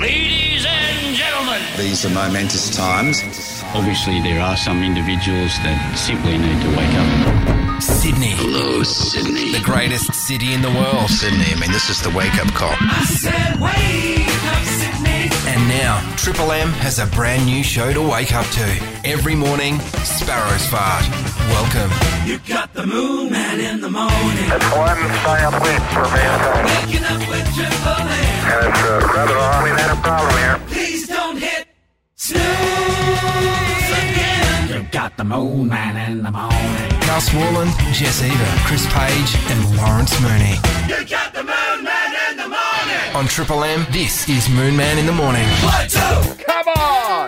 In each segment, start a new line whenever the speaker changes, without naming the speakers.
Ladies and gentlemen.
These are momentous times.
Obviously, there are some individuals that simply need to wake up.
Sydney.
Hello, Sydney.
The greatest city in the world.
Sydney, I mean, this is the wake-up call.
I said wake up, Sydney.
And now, Triple M has a brand new show to wake up to. Every morning, Sparrow's Fart. Welcome.
You got the moon man in the morning.
That's one giant leap for mankind.
Waking up with Triple M.
And it's rather on. We've had a problem here.
Please don't hit snooze again. You got the moon man in the morning.
Carl Swarland, Jess Eva, Chris Page and Lawrence Mooney.
You got the moon man in the morning.
On Triple M, this is Moon Man in the Morning.
1, 2.
Come on!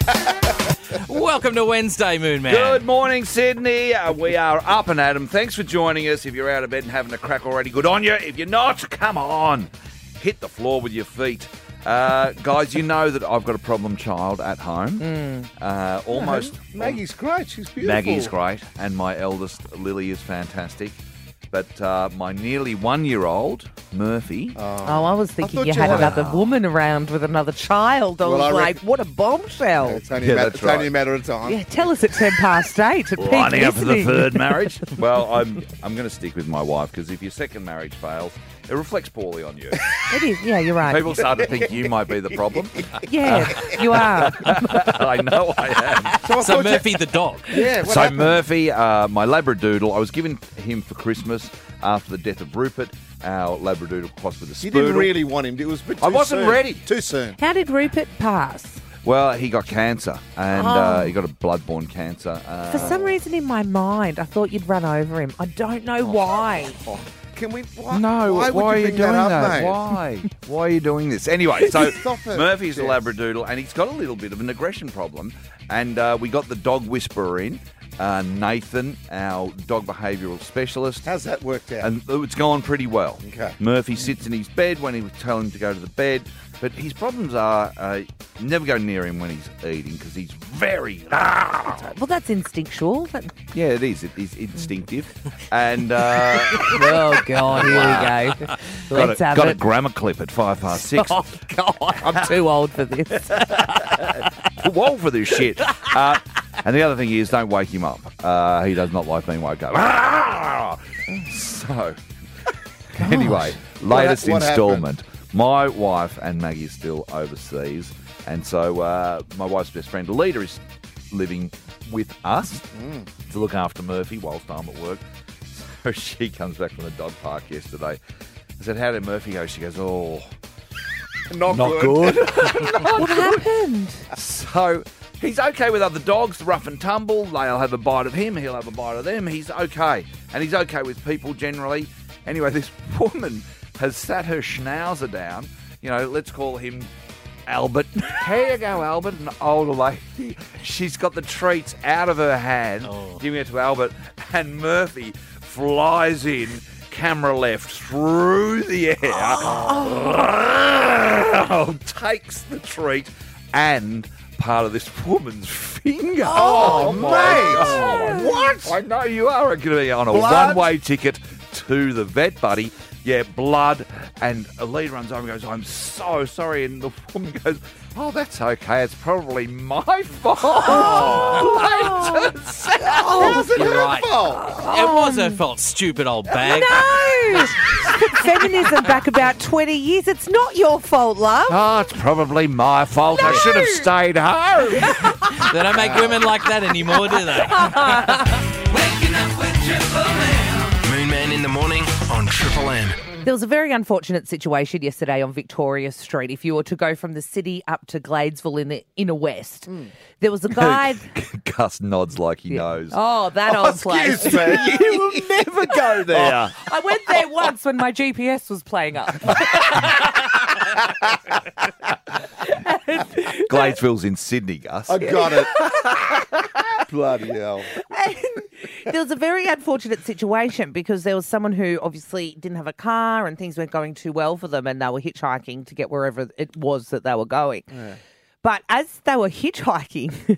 Welcome to Wednesday, Moon Man.
Good morning, Sydney. We are up and at 'em. Thanks for joining us. If you're out of bed and having a crack already, good on you. If you're not, come on. Hit the floor with your feet. Guys, you know that I've got a problem child at home. Almost.
Maggie's great. She's beautiful.
Maggie's great. And my eldest, Lily, is fantastic. But my nearly 1-year-old, Murphy.
Oh, I was thinking
thought
you
you
had
had
another woman around with another child. I
Well,
was
I
like, what a bombshell.
It's only,
Yeah,
a matter,
that's
it's only
right.
a matter of time.
Yeah, tell us at 8:10 at peak
Lining up for the
listening.
third marriage. Well, I'm going to stick with my wife because if your second marriage fails, it reflects poorly on you.
It is, yeah, you're right.
People start to think you might be the problem.
Yeah, you are.
I know I am.
So Murphy the dog.
Yeah, what
So
happened?
Murphy, my Labradoodle, I was given him for Christmas after the death of Rupert, our Labradoodle crossed with a
You
Spoodle.
didn't really want him. It was a bit too
I wasn't
soon.
ready.
Too soon.
How did Rupert pass?
Well, he got cancer, and
Oh.
he got a bloodborne cancer.
For some reason in my mind, I thought you'd run over him. I don't know why.
Can we? Why,
No,
why,
why
would
are
you
you
bring
doing
that
that?
up, mate?
Why? Why are you doing this? Anyway, so
Stop it.
Murphy's a
Yes.
Labradoodle, and he's got a little bit of an aggression problem. And we got the dog whisperer in, Nathan, our dog behavioural specialist.
How's that worked out?
And it's gone pretty well.
Okay.
Murphy sits in his bed when he was telling him to go to the bed, but his problems are never go near him when he's eating because he's very.
Well, that's instinctual.
Yeah, it is. It is instinctive, and
Oh, God, here we go. Let's have
got a
it.
grammar clip at 6:05.
Oh, God, I'm too old for this.
Too old for this shit. And the other thing is, don't wake him up. He does not like being woke up. So, anyway, latest
what
instalment. My wife and Maggie are still overseas, and so my wife's best friend, Alita, is living with us to look after Murphy whilst I'm at work. So she comes back from the dog park yesterday. I said, "How did Murphy go?" She goes, "Oh,
Not
good."
What happened?
So he's okay with other dogs, rough and tumble. They'll have a bite of him. He'll have a bite of them. He's okay. And he's okay with people generally. Anyway, this woman has sat her schnauzer down. You know, let's call him Albert. Here you go, Albert. An older lady. She's got the treats out of her hand, giving it to Albert. And Murphy flies in, camera left, through the air. Takes the treat and part of this woman's finger.
Oh,
my
mate.
God. What? I know you are going to be on a
Blood?
one-way ticket to the vet, buddy. Yeah, blood. And Alita runs over and goes, "I'm so sorry." And the woman goes, "Oh, that's okay. It's probably my fault."
How's it
You're
her
right.
fault?
It was her fault, stupid old bag.
No! Put feminism back about 20 years. It's not your fault, love.
Oh, it's probably my fault. I should have stayed home.
They don't make women like that anymore, do they?
Waking up with Triple M.
Moon Man in the Morning on Triple M.
There was a very unfortunate situation yesterday on Victoria Street. If you were to go from the city up to Gladesville in the inner west, there was a guy.
Gus nods like he knows.
Oh, that old place.
Excuse me.
You will never go there.
I went there once when my GPS was playing up.
Gladesville's in Sydney, Gus.
I got it. Bloody hell.
And there was a very unfortunate situation because there was someone who obviously didn't have a car and things weren't going too well for them and they were hitchhiking to get wherever it was that they were going. But as they were hitchhiking,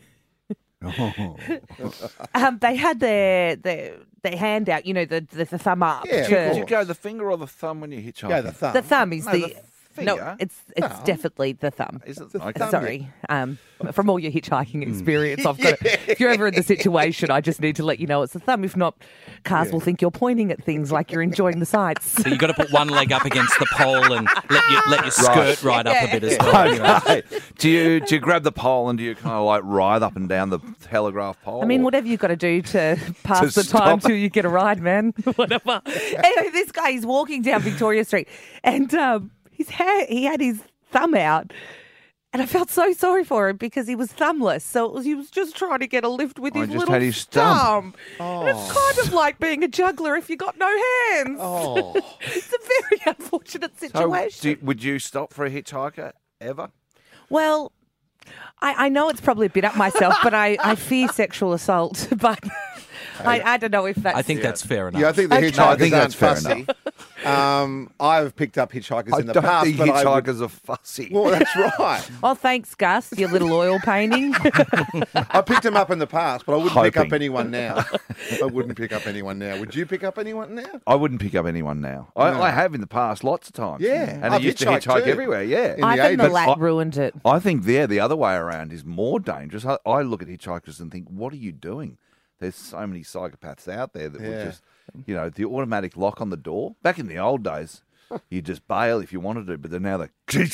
they had their hand out, you know, the thumb up.
Yeah,
to-
of
Did you go the finger or the thumb when you hitchhike?
Go the thumb.
the thumb is
No,
the
finger.
No, it's definitely the thumb.
Is it? Okay.
Sorry. From all your hitchhiking experience, I've got. If you're ever in the situation, I just need to let you know it's the thumb. If not, cars will think you're pointing at things like you're enjoying the sights.
So you've got to put one leg up against the pole and let your skirt ride up a bit as well.
Okay. Do you grab the pole and do you kind of like ride up and down the telegraph pole?
I mean, whatever you've got to do to pass the time till you get a ride, man. Whatever. Anyway, this guy is walking down Victoria Street and he had his thumb out. And I felt so sorry for him because he was thumbless. So he was just trying to get a lift with his
just
little
had his thumb.
And it's kind of like being a juggler if you got no hands.
Oh.
It's a very unfortunate situation.
Would you stop for a hitchhiker ever?
Well, I know it's probably a bit up myself, but I fear sexual assault. But I don't know if that's...
I think that's fair enough.
Yeah, I think the hitchhikers
I think
aren't
that's fair
fussy. I've picked up hitchhikers in the
don't
past,
think
but I would...
hitchhikers are fussy.
Well, that's right.
Oh, thanks, Gus, your little oil painting.
I picked them up in the past, but I wouldn't pick up
Hoping.
anyone now. I wouldn't pick up anyone now. Would you pick up anyone now?
I wouldn't pick up anyone now. I have in the past lots of times.
Yeah.
And I
I've
used to
hitchhiked
hitchhike
too.
everywhere, yeah.
In
I
the
think the
80s.
lat ruined it.
I think the other way around is more dangerous. I look at hitchhikers and think, what are you doing? There's so many psychopaths out there that would just, the automatic lock on the door. Back in the old days, you just bail if you wanted to, but then now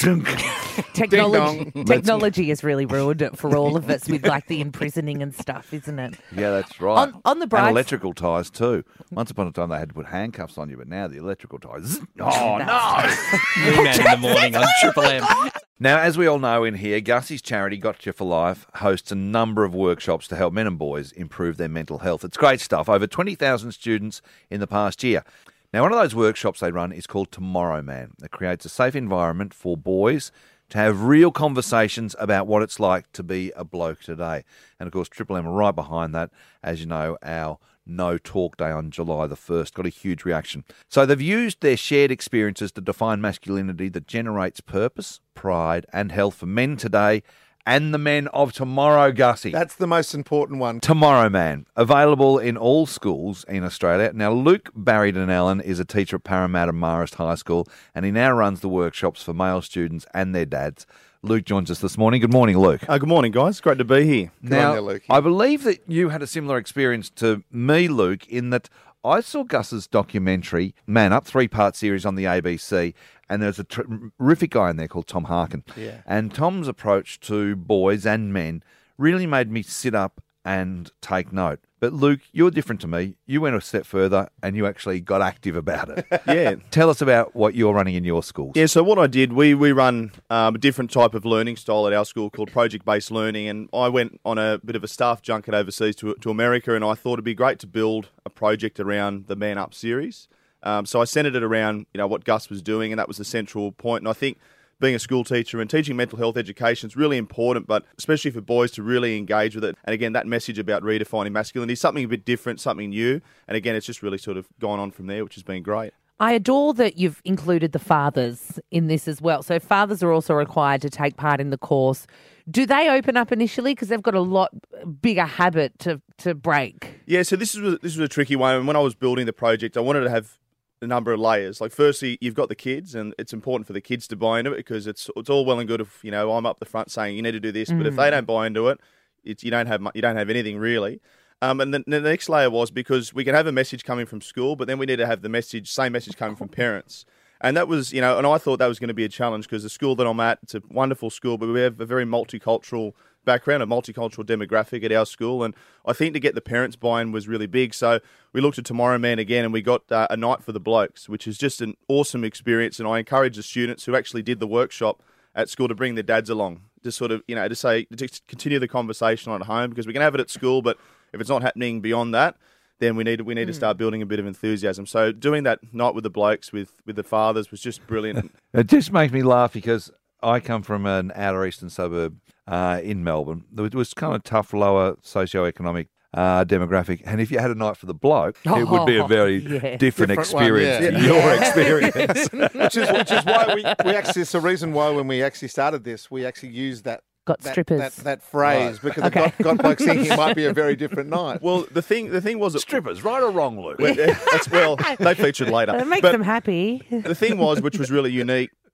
Technology has really ruined it for all of us with like the imprisoning and stuff, isn't it?
Yeah, that's right.
On the
and
bright
electrical ties too. Once upon a time, they had to put handcuffs on you, but now the electrical ties. Oh no!
Moon Man in the morning on Triple M.
Now, as we all know in here, Gussie's charity, Gotcha for Life, hosts a number of workshops to help men and boys improve their mental health. It's great stuff. Over 20,000 students in the past year. Now, one of those workshops they run is called Tomorrow Man. It creates a safe environment for boys to have real conversations about what it's like to be a bloke today. And, of course, Triple M are right behind that. As you know, our No Talk Day on July the 1st got a huge reaction. So they've used their shared experiences to define masculinity that generates purpose, pride and health for men today and the men of tomorrow, Gussie.
That's the most important one.
Tomorrow Man, available in all schools in Australia. Now, Luke Barrington Allen is a teacher at Parramatta Marist High School, and he now runs the workshops for male students and their dads. Luke joins us this morning. Good morning, Luke.
Good morning, guys. Great to be here.
Now,
on there, Luke.
I believe that you had a similar experience to me, Luke, in that I saw Gus's documentary, Man Up, 3-part series on the ABC, and there's a terrific guy in there called Tom Harkin.
Yeah.
And Tom's approach to boys and men really made me sit up and take note. But Luke, you're different to me. You went a step further and you actually got active about it.
Yeah.
Tell us about what you're running in your schools.
Yeah, so what I did, we run a different type of learning style at our school called project-based learning, and I went on a bit of a staff junket overseas to America, and I thought it'd be great to build a project around the Man Up series. So I centered it around, what Gus was doing, and that was the central point. And I think being a school teacher and teaching mental health education is really important, but especially for boys to really engage with it. And again, that message about redefining masculinity is something a bit different, something new. And again, it's just really sort of gone on from there, which has been great.
I adore that you've included the fathers in this as well. So fathers are also required to take part in the course. Do they open up initially? Because they've got a lot bigger habit to break.
Yeah, so this was a tricky one. And when I was building the project, I wanted to have a number of layers. Like, firstly, you've got the kids, and it's important for the kids to buy into it, because it's all well and good if I'm up the front saying you need to do this, but if they don't buy into it, you don't have anything really. And then the next layer was, because we can have a message coming from school, but then we need to have same message coming from parents. And that was, and I thought that was going to be a challenge, because the school that I'm at, it's a wonderful school, but we have a very multicultural background, a multicultural demographic at our school, and I think to get the parents' buy-in was really big. So we looked at Tomorrow Man again, and we got a night for the blokes, which is just an awesome experience. And I encourage the students who actually did the workshop at school to bring their dads along, to sort of, to continue the conversation at home, because we can have it at school, but if it's not happening beyond that, then we need to start building a bit of enthusiasm. So doing that night with the blokes, with the fathers, was just brilliant.
It just makes me laugh, because I come from an outer eastern suburb in Melbourne. It was kind of tough, lower socioeconomic demographic. And if you had a night for the bloke, it would be a very different experience
one,
to your experience.
which is why we actually, it's the reason why when we actually started this, we actually used that
strippers.
That phrase, because it got blokes thinking it might be a very different night.
Well, the thing was that
Strippers, right or wrong, Luke?
they featured later.
It makes
But
them happy.
the thing was, which was really unique,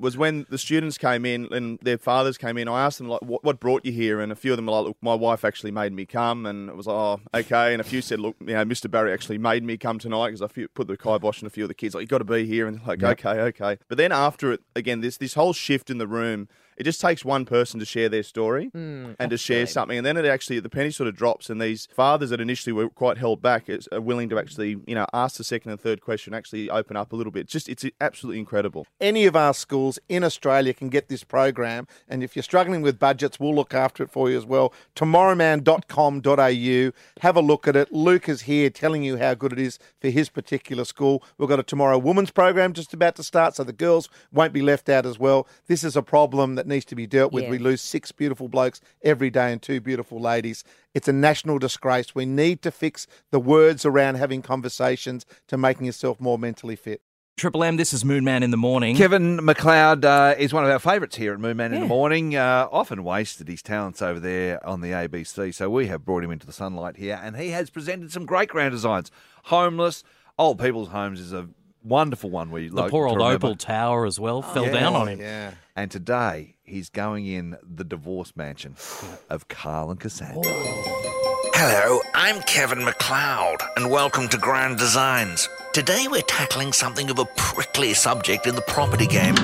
was when the students came in and their fathers came in. I asked them, like, what brought you here? And a few of them were like, look, my wife actually made me come. And it was like, oh, okay. And a few said, look, Mr. Barry actually made me come tonight because I put the kibosh on a few of the kids. Like, you got to be here. And they're like, okay. But then after it, again, this whole shift in the room. It just takes one person to share their story and to share something. And then the penny sort of drops, and these fathers that initially were quite held back are willing to actually, ask the second and third question, actually open up a little bit. It's absolutely incredible.
Any of our schools in Australia can get this program. And if you're struggling with budgets, we'll look after it for you as well. Tomorrowman.com.au. Have a look at it. Luke is here telling you how good it is for his particular school. We've got a Tomorrow Women's program just about to start, so the girls won't be left out as well. This is a problem that needs to be dealt with.
Yes.
We lose 6 beautiful blokes every day and 2 beautiful ladies. It's a national disgrace. We need to fix the words around having conversations to making yourself more mentally fit.
Triple M, this is Moonman in the Morning.
Kevin McLeod is one of our favourites here at Moonman in the Morning. Often wasted his talents over there on the ABC, so we have brought him into the sunlight here, and he has presented some great grand designs. Homeless, old people's homes is a wonderful one.
The poor old Opal Tower as well fell down on him.
Yeah.
And today he's going in the divorce mansion of Carl and Cassandra.
Hello, I'm Kevin McLeod, and welcome to Grand Designs. Today we're tackling something of a prickly subject in the property game.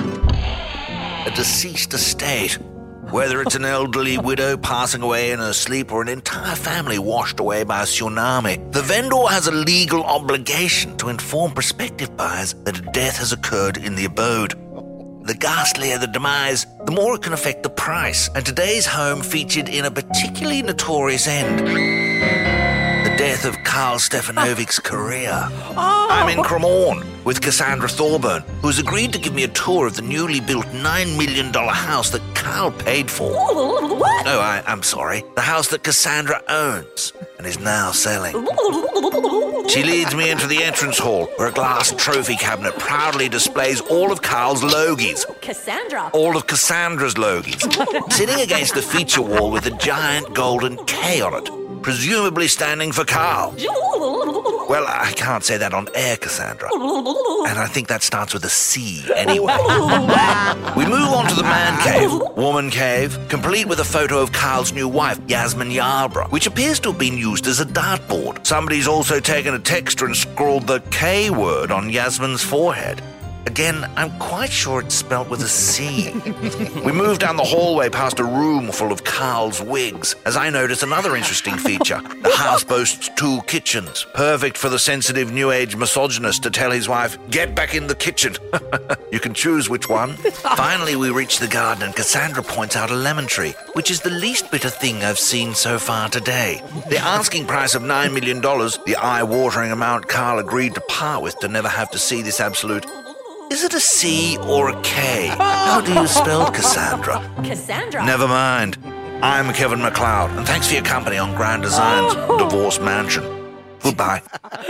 A deceased estate. Whether it's an elderly widow passing away in her sleep or an entire family washed away by a tsunami, the vendor has a legal obligation to inform prospective buyers that a death has occurred in the abode. The ghastlier the demise, the more it can affect the price, and today's home featured in a particularly notorious end. The death of Carl Stefanovic's career. I'm in Cremorne with Cassandra Thorburn, who's agreed to give me a tour of the newly built $9 million house that Carl paid for. No, I'm sorry. The house that Cassandra owns and is now selling. She leads me into the entrance hall, where a glass trophy cabinet proudly displays all of Carl's logies.
Cassandra.
All of Cassandra's logies. Sitting against the feature wall with a giant golden K on it, presumably standing for Carl. Well, I can't say that on air, Cassandra. And I think that starts with a C anyway. We move on to the man cave, woman cave, complete with a photo of Carl's new wife, Yasmin Yarbrough, which appears to have been used as a dartboard. Somebody's also taken a texter and scrawled the K word on Yasmin's forehead. Again, I'm quite sure it's spelt with a C. We move down the hallway past a room full of Carl's wigs, as I notice another interesting feature. The house boasts 2 kitchens, perfect for the sensitive New Age misogynist to tell his wife, get back in the kitchen. You can choose which one. Finally, we reach the garden and Cassandra points out a lemon tree, which is the least bitter thing I've seen so far today. The asking price of $9 million, the eye-watering amount Carl agreed to part with to never have to see this absolute... Is it a C or a K? How do you spell Cassandra?
Cassandra.
Never mind. I'm Kevin McLeod, and thanks for your company on Grand Designs Divorce Mansion. Goodbye.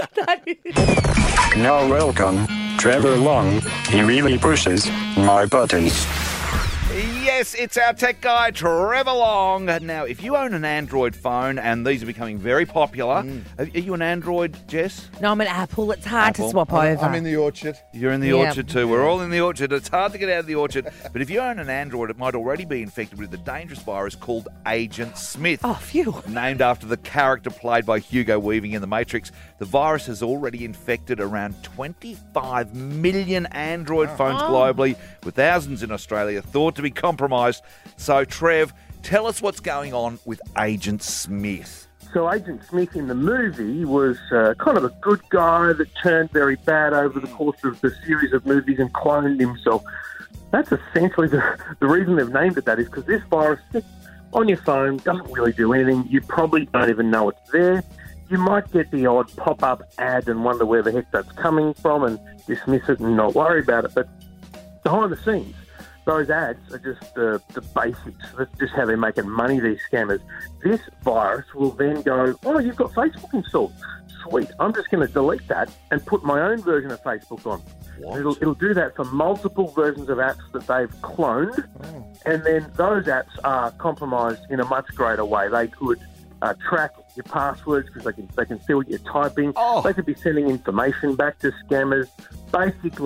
Now welcome, Trevor Long. He really pushes my buttons.
Yes, it's our tech guy, Trevor Long. Now, if you own an Android phone, and these are becoming very popular, are you an Android, Jess?
No, I'm an Apple. It's hard to swap over.
I'm in the orchard.
You're in the orchard too. We're all in the orchard. It's hard to get out of the orchard. But if you own an Android, it might already be infected with a dangerous virus called Agent Smith.
Oh, phew.
Named after the character played by Hugo Weaving in The Matrix, the virus has already infected around 25 million Android phones globally, with thousands in Australia thought to be compromised. So, Trev, tell us what's going on with Agent Smith.
So Agent Smith in the movie was kind of a good guy that turned very bad over the course of the series of movies and cloned himself. That's essentially the reason they've named it that is because this virus sits on your phone, doesn't really do anything. You probably don't even know it's there. You might get the odd pop-up ad and wonder where the heck that's coming from and dismiss it and not worry about it. But behind the scenes, those ads are just the basics. That's just how they're making money, these scammers. This virus will then go, oh, you've got Facebook installed. Sweet. I'm just going to delete that and put my own version of Facebook on. It'll do that for multiple versions of apps that they've cloned. And then those apps are compromised in a much greater way. They could track your passwords because they can see what you're typing. They could be sending information back to scammers. Basically,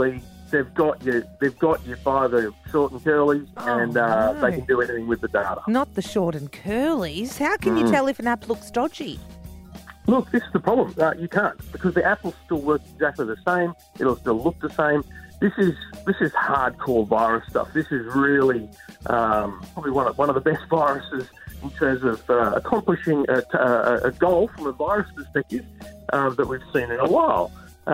they've got you by the short and curlies, and they can do anything with the data.
Not the short and curlies. How can you tell if an app looks dodgy?
Look, this is the problem. You can't, because the app will still work exactly the same. It'll still look the same. This is hardcore virus stuff. This is really probably one of the best viruses in terms of accomplishing a goal from a virus perspective that we've seen in a while.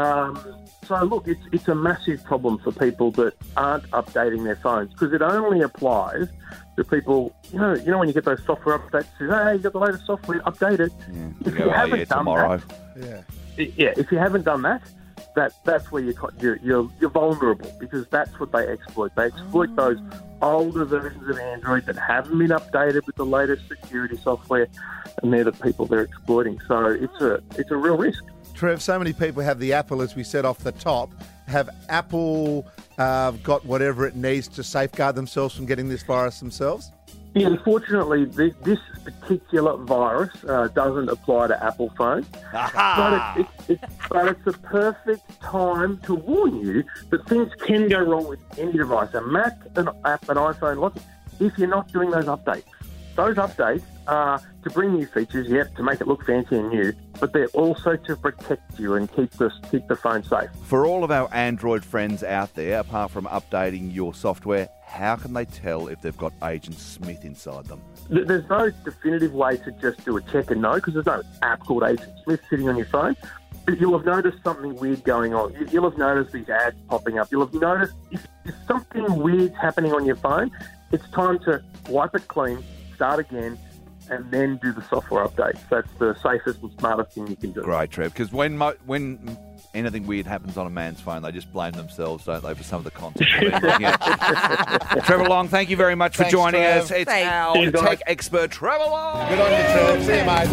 So look, it's a massive problem for people that aren't updating their phones, because it only applies to people. You know when you get those software updates, it says, hey, you got the latest software, update it. If you haven't done that, if you haven't done that, that's where you're vulnerable, because that's what they exploit. They exploit those older versions of Android that haven't been updated with the latest security software, and they're the people they're exploiting. So it's a real risk.
Trev, so many people have the Apple, as we said off the top. Have Apple got whatever it needs to safeguard themselves from getting this virus themselves?
Yeah, unfortunately, this particular virus doesn't apply to Apple phones. But it's the perfect time to warn you that things can go wrong with any device, a Mac, an app, an iPhone. Look, if you're not doing those updates. Those updates are to bring new features, to make it look fancy and new, but they're also to protect you and keep the phone safe.
For all of our Android friends out there, apart from updating your software, how can they tell if they've got Agent Smith inside them?
There's no definitive way to just do a check and know, because there's no app called Agent Smith sitting on your phone. But you'll have noticed something weird going on. You'll have noticed these ads popping up. You'll have noticed if something weird's happening on your phone, it's time to wipe it clean, start again, and then do the software updates. That's the safest and smartest thing you can do.
Great, Trev, because when anything weird happens on a man's phone, they just blame themselves, don't they, for some of the content they've been looking at. Trevor Long, thank you very much for joining us. It's our tech expert, Trevor Long.
Good on you, Trev. See you, mate.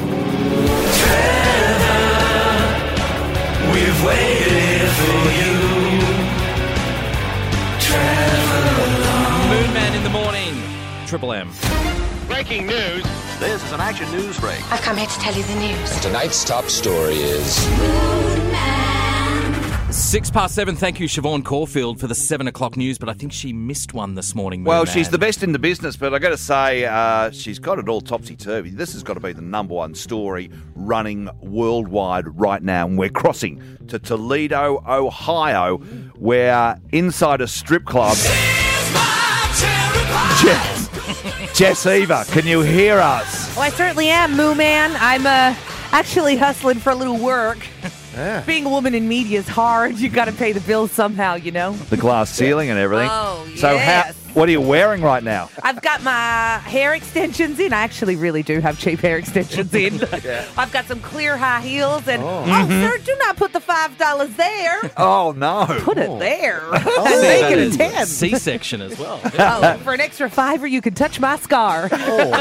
Trevor, we've waited for you. Trevor Long.
Moonman in the morning. Triple M.
Breaking news.
This is an Action News Break.
I've come here to tell you the news.
And tonight's top story is...
7:06. Thank you, Siobhan Caulfield, for the 7 o'clock news, but I think she missed one this morning.
Well,
Moonman.
she's the best in the business, but I got to say, she's got it all topsy-turvy. This has got to be the number one story running worldwide right now, and we're crossing to Toledo, Ohio, where inside a strip club... Jess Eva, can you hear us?
Oh, I certainly am, Moo Man. I'm actually hustling for a little work.
Yeah.
Being a woman in media is hard. You got to pay the bills somehow, you know.
The glass ceiling and everything.
Oh,
So
yes.
what are you wearing right now?
I've got my hair extensions in. I actually really do have cheap hair extensions in. I've got some clear high heels. And, sir, do not put the $5 there.
Oh, no.
Put it there.
See,
And make
that
it a
is
10.
C-section as well.
Oh, for an extra $5, you can touch my scar.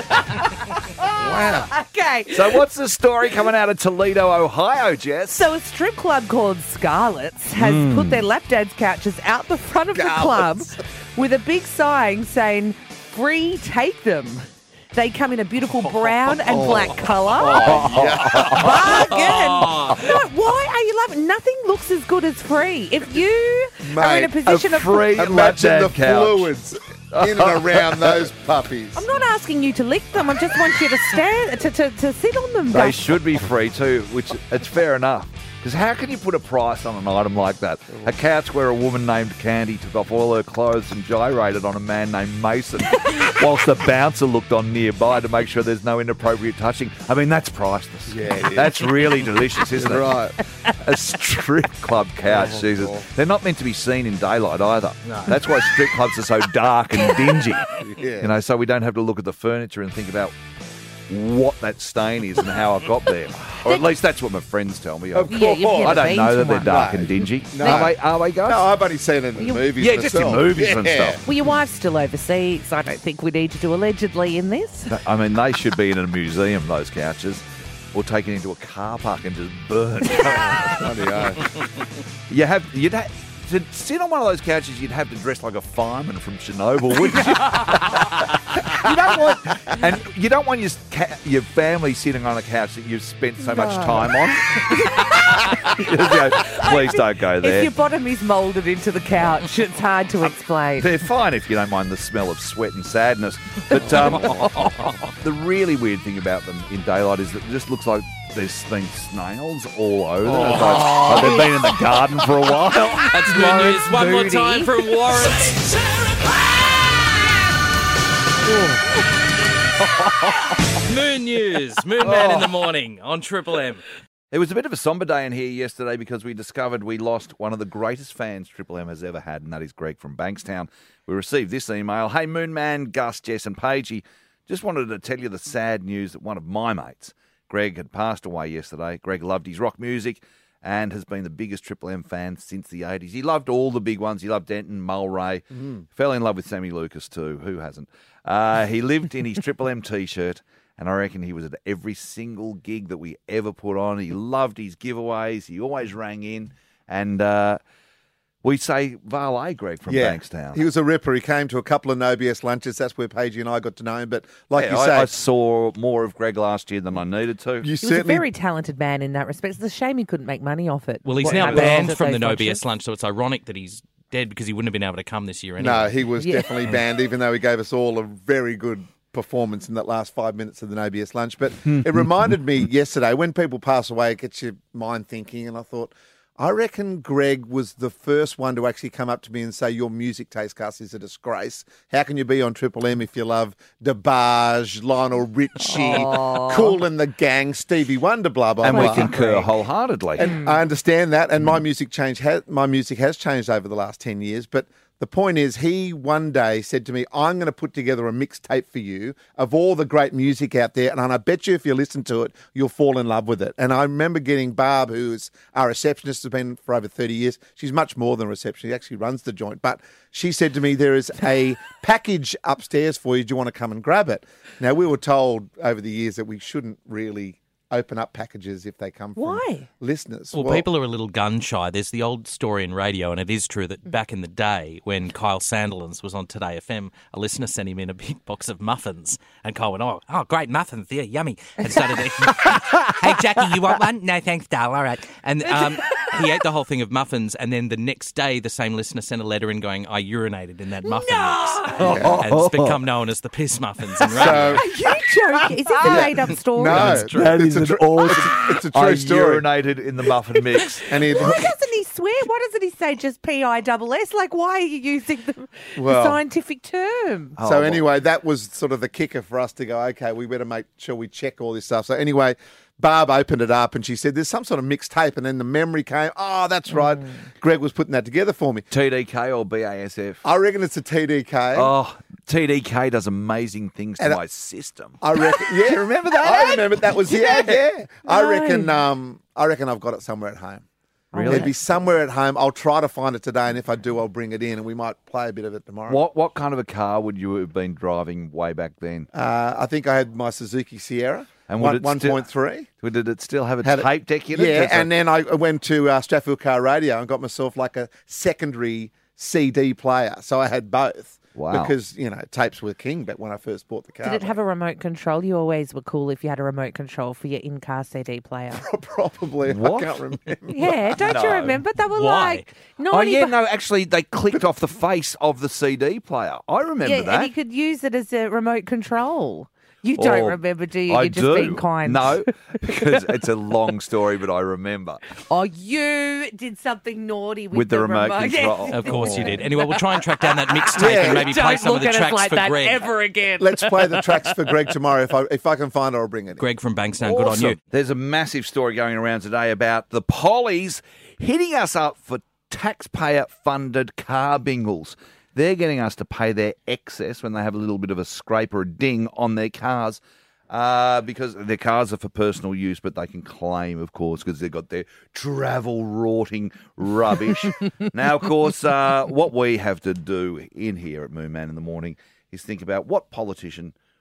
Wow.
Okay.
So what's the story coming out of Toledo, Ohio, Jess?
So a strip club called Scarlett's has put their lap dance couches out the front of the club with a big sign saying, "Free, take them." They come in a beautiful brown and black colour. Bargain. No, why are you laughing? Nothing looks as good as free. If you are in a position of
free
Imagine the
couch.
fluids in and around those puppies.
I'm not asking you to lick them. I just want you to stand to sit on them.
They should be free too, which it's fair enough. Because how can you put a price on an item like that? A couch where a woman named Candy took off all her clothes and gyrated on a man named Mason, whilst the bouncer looked on nearby to make sure there's no inappropriate touching. I mean, that's priceless.
Yeah, it is.
That's really delicious, isn't it?
Right.
A strip club couch, Jesus. They're not meant to be seen in daylight either.
No.
That's why strip clubs are so dark and dingy.
Yeah.
You know, so we don't have to look at the furniture and think about what that stain is and how I got there. Or at least that's what my friends tell me.
Of course.
I don't know that they're dark
No.
and dingy.
No.
Are they, guys?
No, I've only seen it in the movies.
Yeah, just in
myself.
movies and stuff.
Well, your wife's still overseas. I don't think we need to do allegedly in this.
I mean, they should be in a museum, those couches, or taken into a car park and just burned. You'd have to sit on one of those couches. You'd have to dress like a fireman from Chernobyl, wouldn't you? you don't want your family sitting on a couch that you've spent so much time on. Please don't go there.
If your bottom is moulded into the couch, it's hard to explain.
They're fine if you don't mind the smell of sweat and sadness. But the really weird thing about them in daylight is that it just looks like there's been snails all over them. It's like they've been in the garden for a while.
That's good news. One more time from Warren. Moon News. Moon Man in the morning on Triple M.
It was a bit of a somber day in here yesterday because we discovered we lost one of the greatest fans Triple M has ever had, and that is Greg from Bankstown. We received this email. Hey, Moon Man, Gus, Jess and Paigey. Just wanted to tell you the sad news that one of my mates, Greg, had passed away yesterday. Greg loved his rock music and has been the biggest Triple M fan since the 80s. He loved all the big ones. He loved Denton, Mulray. Fell in love with Sammy Lucas too. Who hasn't? He lived in his Triple M T-shirt, and I reckon he was at every single gig that we ever put on. He loved his giveaways. He always rang in. And we say valet, Greg from Bankstown.
He was a ripper. He came to a couple of No BS lunches. That's where Paigey and I got to know him. But like you say...
I saw more of Greg last year than I needed to.
He was a very talented man in that respect. It's a shame he couldn't make money off it.
Well, he's now banned from the No BS lunch, so it's ironic that he's dead because he wouldn't have been able to come this year anyway.
No, he was definitely banned, even though he gave us all a very good performance in that last 5 minutes of the No BS lunch. But it reminded me yesterday, when people pass away, it gets your mind thinking, and I thought, I reckon Greg was the first one to actually come up to me and say, your music taste, Gus, is a disgrace. How can you be on Triple M if you love DeBarge, Lionel Richie, Kool and the Gang, Stevie Wonder, blah, blah,
and
blah.
we concur wholeheartedly.
And I understand that, and my music has changed over the last 10 years, but the point is, he one day said to me, I'm going to put together a mixtape for you of all the great music out there, and I bet you if you listen to it, you'll fall in love with it. And I remember getting Barb, who's our receptionist, has been for over 30 years. She's much more than a receptionist. She actually runs the joint. But she said to me, there is a package upstairs for you. Do you want to come and grab it? Now, we were told over the years that we shouldn't really open up packages if they come from listeners.
Well, people are a little gun shy. There's the old story in radio, and it is true that back in the day when Kyle Sandilands was on Today FM, a listener sent him in a big box of muffins, and Kyle went, oh, great muffins, yeah, yummy. And started, hey, Jackie, you want one? No, thanks, Dal, all right. And he ate the whole thing of muffins, and then the next day the same listener sent a letter in going, I urinated in that muffin mix. And it's become known as the piss muffins in radio.
Are you joking? Is this a made-up story?
No,
it's true.
It's a true story.
I urinated in the muffin mix.
And
Why doesn't he swear? Why doesn't he say just PISS? Like, why are you using the scientific term?
So anyway, that was sort of the kicker for us to go, okay, we better make sure we check all this stuff. So anyway, Barb opened it up and she said, there's some sort of mixtape. And then the memory came, oh, that's right. Greg was putting that together for me.
TDK or BASF?
I reckon it's a TDK.
Oh, TDK does amazing things to my system.
I reckon, yeah.
Remember that?
I remember that was yeah. I reckon I've got it somewhere at home.
Really?
It'd be somewhere at home. I'll try to find it today, and if I do, I'll bring it in, and we might play a bit of it tomorrow.
What kind of a car would you have been driving way back then?
I think I had my Suzuki Sierra.
And
1.3.
Did it still have a tape deck in it?
Yeah, and then I went to Strathfield Car Radio and got myself like a secondary CD player. So I had both.
Wow.
Because, tapes were king back when I first bought the car.
Did it have a remote control? You always were cool if you had a remote control for your in-car CD player.
Probably.
What?
I can't remember.
Yeah, don't you remember? They were like...
actually, they clicked off the face of the CD player. I remember that.
And you could use it as a remote control. You don't remember, do you? You're just being kind.
No, because it's a long story, but I remember.
Oh, you did something naughty with
the remote control.
Of course you did. Anyway, we'll try and track down that mixtape and maybe play some of the tracks
like
for
that
Greg.
Ever again.
Let's play the tracks for Greg tomorrow. If I can find it, I'll bring it in.
Greg from Bankstown, good on you.
There's a massive story going around today about the Pollies hitting us up for taxpayer-funded car bingles. They're getting us to pay their excess when they have a little bit of a scrape or a ding on their cars because their cars are for personal use, but they can claim, of course, because they've got their travel-rorting rubbish. Now, of course, what we have to do in here at Moon Man in the morning is think about what politician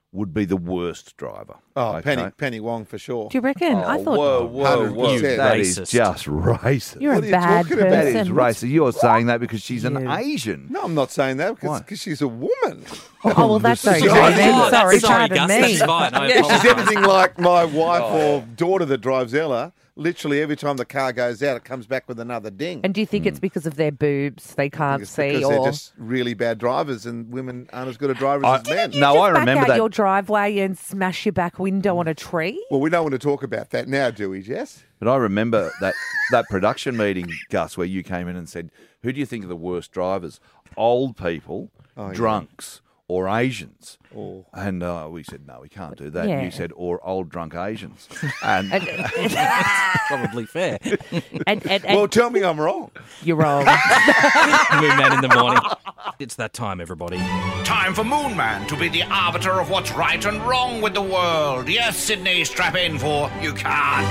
would be the worst driver.
Oh,
Okay?
Penny Wong for sure.
Do you reckon? I thought.
Whoa.
100%.
That is
Racist.
just racist.
You're
What
a
are you
bad
talking about?
person.
That is racist. You're saying that because she's an
You.
Asian.
No, I'm not saying that
Why?
because she's a woman.
Oh, well, that's okay.
Sorry.
then. Sorry,
Sorry,
pardon
Gus.
me.
That's fine. I
If she's
apologise.
anything like my wife or daughter that drives Ella, literally every time the car goes out, it comes back with another ding.
And do you think it's because of their boobs they can't
It's
see,
because
or
they're just really bad drivers, and women aren't as good at drivers as men.
you
No,
just
I
back
remember
out
that.
your driveway and smash your back window on a tree?
Well, we don't want to talk about that now, do we, Jess?
But I remember that production meeting, Gus, where you came in and said, who do you think are the worst drivers? Old people, drunks, or Asians? And we said, no, we can't do that.
Yeah.
You said, or old drunk Asians. And
Probably fair.
And
Well, tell me I'm wrong.
you're wrong.
Moon Man in the morning. It's that time, everybody.
Time for Moon Man to be the arbiter of what's right and wrong with the world. Yes, Sydney, strap in for You Can't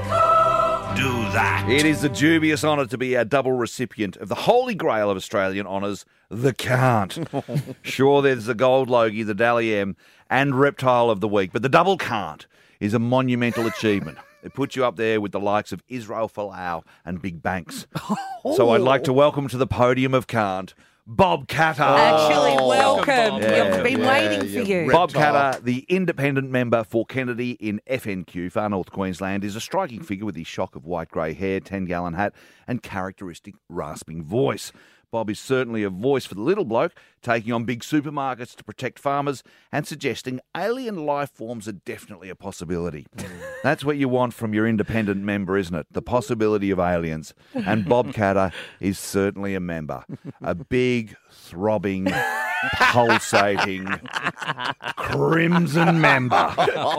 Do That.
it is a dubious honour to be a double recipient of the holy grail of Australian honours, the Can't. Sure, there's the Gold Logie, the Dally M, and Reptile of the Week, but the double Can't is a monumental achievement. It puts you up there with the likes of Israel Folau and Big Banks. So I'd like to welcome to the podium of Can't, Bob Catter.
Actually, welcome.
Yeah,
You've been waiting for you.
Bob Catter, the independent member for Kennedy in FNQ, Far North Queensland, is a striking figure with his shock of white grey hair, 10-gallon hat, and characteristic rasping voice. Bob is certainly a voice for the little bloke, taking on big supermarkets to protect farmers and suggesting alien life forms are definitely a possibility. That's what you want from your independent member, isn't it? The possibility of aliens. And Bob Catter is certainly a member. A big, throbbing, pulsating, crimson member.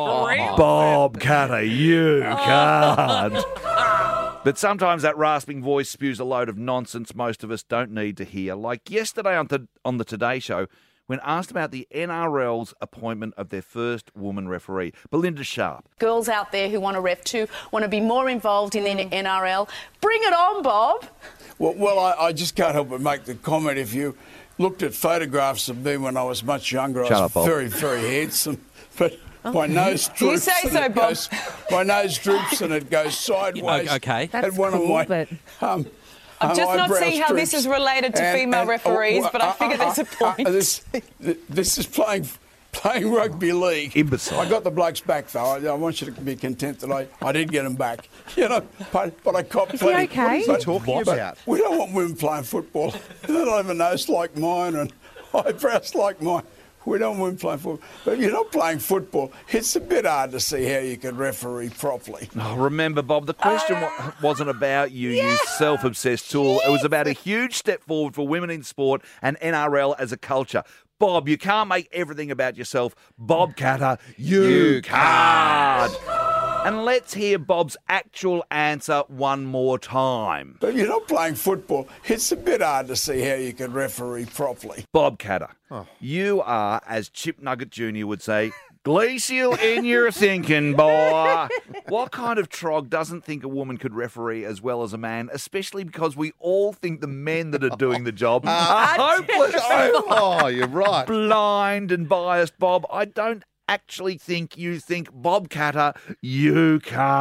Bob Catter, you can't. But sometimes that rasping voice spews a load of nonsense most of us don't need to hear. Like yesterday on the Today Show, when asked about the NRL's appointment of their first woman referee, Belinda Sharp.
Girls out there who want to ref too, want to be more involved in the NRL. Bring it on, Bob.
Well, I just can't help but make the comment. If you looked at photographs of me when I was much younger,
Shut
I was
up, Bob.
very, very handsome. But my nose droops.
You say
and
so,
it
Bob.
goes- my nose droops and it goes sideways.
Okay.
That's
And one of
cool,
my,
but-
I'm just not
eyebrows
seeing how this
droops.
is related to female referees, but I figure there's a point.
This is playing rugby league.
Imbecile.
I got the blokes back though. I want you to be content that I did get them back. You know, but I copped
Is he
plenty.
okay? What is he
talking
But
about?
we don't want women playing football. They don't have a nose like mine and eyebrows like mine. We don't want women playing football. But if you're not playing football, it's a bit hard to see how you can referee properly.
Oh, remember, Bob, the question wasn't about you, you self-obsessed tool. It was about a huge step forward for women in sport and NRL as a culture. Bob, you can't make everything about yourself. Bob Catter, you can't. And let's hear Bob's actual answer one more time.
But if you're not playing football, it's a bit hard to see how you can referee properly.
Bob Catter, you are, as Chip Nugget Jr. would say, glacial in your thinking, boy. What kind of trog doesn't think a woman could referee as well as a man, especially because we all think the men that are doing the job are hopeless.
Oh, you're right.
Blind and biased, Bob. I don't actually think you think Bob Catter, you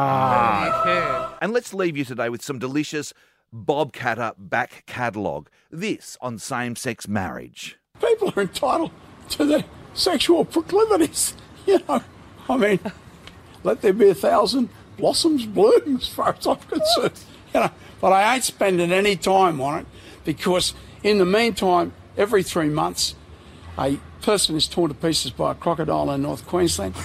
can't. And let's leave you today with some delicious Bob Catter back catalogue. This on same-sex marriage.
People are entitled to their sexual proclivities. You know, I mean, let there be 1,000 blossoms bloom as far as I'm concerned. You know, but I ain't spending any time on it because in the meantime, every 3 months, a person is torn to pieces by a crocodile in North Queensland.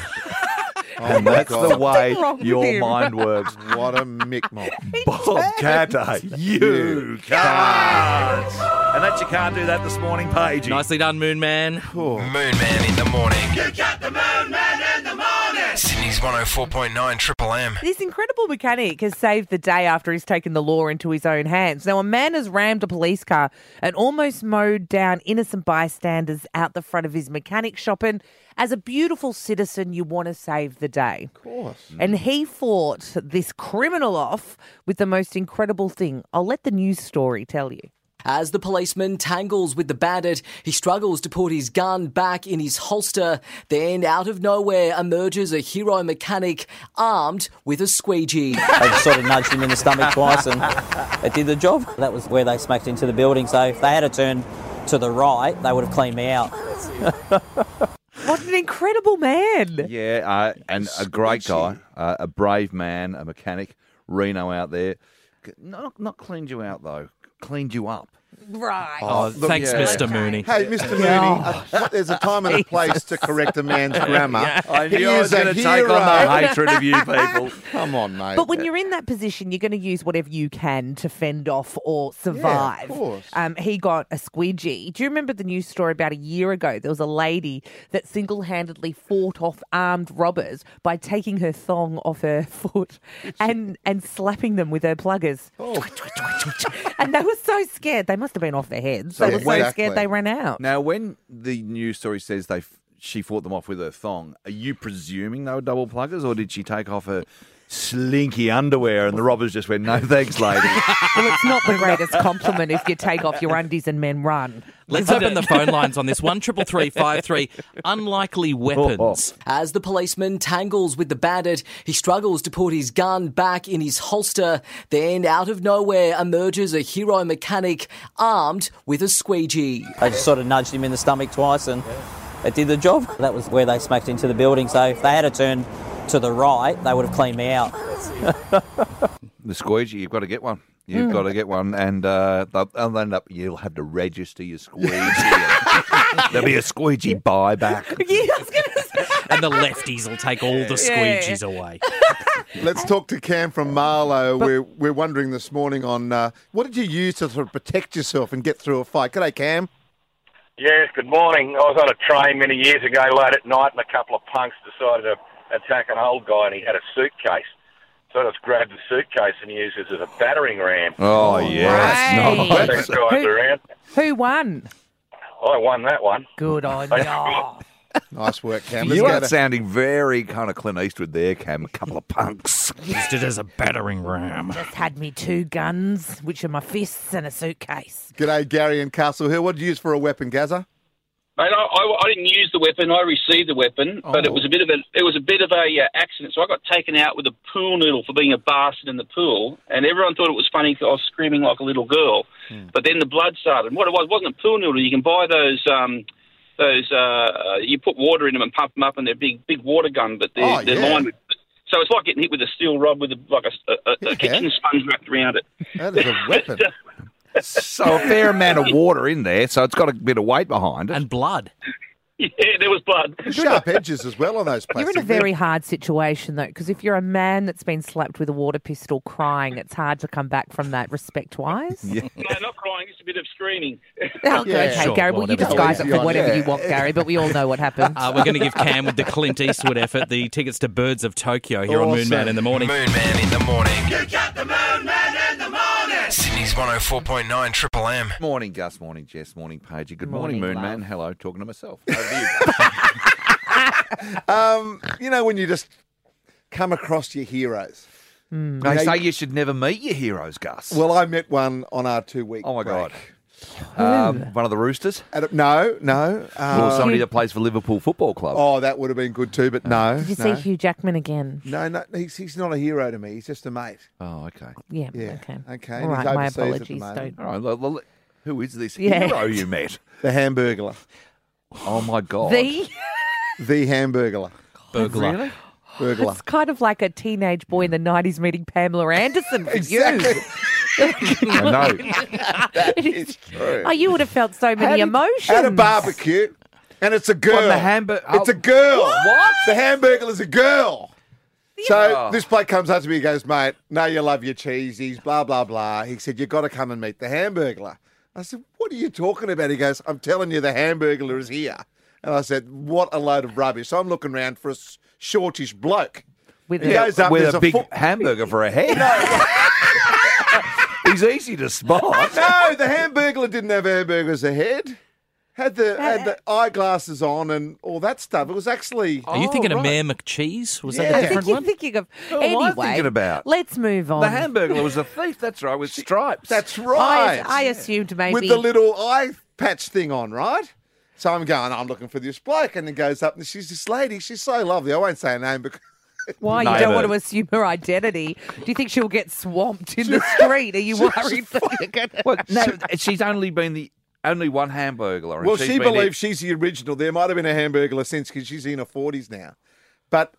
And that's the way
wrong with
your
him.
mind works.
What a mickmock.
Bob Catter, you can't. And that you can't do that this morning, Paige.
Nicely done, Moon Man.
Moon Man in the morning.
You got the Moon Man in the morning.
Sydney's 104.9 Triple M.
This incredible mechanic has saved the day after he's taken the law into his own hands. Now, a man has rammed a police car and almost mowed down innocent bystanders out the front of his mechanic shop. And as a beautiful citizen, you want to save the day.
Of course.
And he fought this criminal off with the most incredible thing. I'll let the news story tell you.
As the policeman tangles with the bandit, he struggles to put his gun back in his holster. Then, out of nowhere, emerges a hero mechanic armed with a squeegee.
I just sort of nudged him in the stomach twice and it did the job. That was where they smacked into the building, so if they had a turn to the right, they would have cleaned me out.
What an incredible man.
Yeah, and a great guy, a brave man, a mechanic. Reno out there. Not cleaned you out, though. Cleaned you up.
Right.
Oh, thanks, Mr. Mooney.
Hey, Mr. Mooney, there's a time and a place to correct a man's grammar.
I
He
knew I was
is a
going to take on the hatred of you people.
Come on, mate.
But when you're in that position, you're going to use whatever you can to fend off or survive.
Yeah, of course.
He got a squeegee. Do you remember the news story about a year ago? There was a lady that single-handedly fought off armed robbers by taking her thong off her foot and slapping them with her pluggers.
Oh.
And they were so scared. They must have been off their heads. They were so scared they ran out.
Now, when the news story says she fought them off with her thong, are you presuming they were double pluggers, or did she take off her slinky underwear and the robbers just went, no thanks, lady?
Well, it's not the greatest compliment if you take off your undies and men run.
Let's open the phone lines on this. 13353. Unlikely weapons.
As the policeman tangles with the bandit, he struggles to put his gun back in his holster. Then, out of nowhere, emerges a hero mechanic armed with a squeegee.
I just sort of nudged him in the stomach twice and it did the job. That was where they smacked into the building, so if they had a turn to the right, they would have cleaned me out.
The squeegee, you've got to get one. You've got to get one, and they'll end up. You'll have to register your squeegee. There'll be a squeegee buyback.
Yeah, I was gonna say.
And the lefties will take all the squeegees away.
Let's talk to Cam from Marlow. We're wondering this morning on what did you use to sort of protect yourself and get through a fight? G'day, Cam.
Yes, good morning. I was on a train many years ago late at night and a couple of punks decided to attack an old guy and he had a suitcase. So I just grabbed the suitcase and used it as a battering ram.
Oh, yes.
Right.
Nice.
Guys around.
Who won?
I won that one.
Good on
I-
you.
Nice work, Cam.
You are sounding very kind of Clint Eastwood there, Cam. A couple of punks.
Used it as a battering ram.
Just had me 2 guns, which are my fists, and a suitcase.
G'day, Gary in Castle Hill. What did you use for a weapon, Gazza?
Mate, I didn't use the weapon. I received the weapon, but it was a bit of a accident. So I got taken out with a pool noodle for being a bastard in the pool, and everyone thought it was funny because I was screaming like a little girl. But then the blood started. And what it wasn't a pool noodle. You can buy those. You put water in them and pump them up, and they're big water gun, but they're lined with. So it's like getting hit with a steel rod with a kitchen sponge wrapped around it.
That is a weapon.
So a fair amount of water in there, so it's got a bit of weight behind it.
And blood.
Yeah, there was blood.
Sharp edges as well on those plastic.
You're in a very hard situation, though, because if you're a man that's been slapped with a water pistol crying, it's hard to come back from that respect-wise.
Yeah.
No, not crying, just a bit of screaming.
Oh, okay,
sure,
Gary. Well, you
whatever.
disguise it for whatever you
Yeah.
want, Gary, but we all know what happened.
We're going to give Cam with the Clint Eastwood effort the tickets to Birds of Tokyo here on Moon
Awesome.
Man in the morning.
Moon Man in the morning.
You got the Moon Man in the morning.
Sydney's 104.9 Triple M.
Morning, Gus. Morning, Jess. Morning, Paige. Good morning,
Morning,
Moon
love.
Man. Hello, talking to myself. Over to you.
You know, when you just come across your heroes.
They say you should never meet your heroes, Gus.
Well, I met one on our 2-week
Oh, my
break.
God. One of the Roosters?
No.
Or somebody that plays for Liverpool Football Club?
Oh, that would have been good too, but no.
Did you
no.
see Hugh Jackman again?
No, he's not a hero to me. He's just a mate.
Oh, okay.
Yeah,
Yeah.
okay.
Okay.
All
and
right,
he's
my
overseas at the
apologies.
moment.
Don't.
All right. Well, who is this
Yeah.
hero you met?
The Hamburglar.
Oh, my God.
The?
The Hamburglar.
Burglar.
Really?
Burglar.
It's kind of like a teenage boy in the 90s meeting Pamela Anderson for
Exactly.
I know.
That is true.
Oh, you would have felt so many emotions.
At a barbecue, and it's a girl.
On the hamburger.
It's a girl. What? The Hamburglar is a girl. So this bloke comes up to me and goes, mate, know you love your cheesies, blah, blah, blah. He said, you've got to come and meet the Hamburglar. I said, what are you talking about? He goes, I'm telling you, the Hamburglar is here. And I said, what a load of rubbish. So I'm looking around for a shortish bloke.
With
He goes up,
with
there's
a big hamburger for a head. He's easy to spot.
No, the Hamburglar didn't have hamburgers ahead. had the eyeglasses on and all that stuff. It was actually.
Are you thinking of Mayor McCheese? Was that
I
a
think
different
you're
one?
thinking of.
Who am I
Anyway,
thinking about?
let's move on.
The Hamburglar was a thief, that's right, with stripes.
That's right.
I assumed maybe.
With the little eye patch thing on, right? So I'm going, I'm looking for this bloke, and it goes up, and she's this lady. She's so lovely. I won't say her name because.
Why? You don't want to assume her identity. Do you think she'll get swamped in the street? Are you worried that you're going to...
Well, no, she's only been the only one Hamburglar. and
Well,
she's
she
been
believes she's the original. There might have been a Hamburglar since because she's in her 40s now. But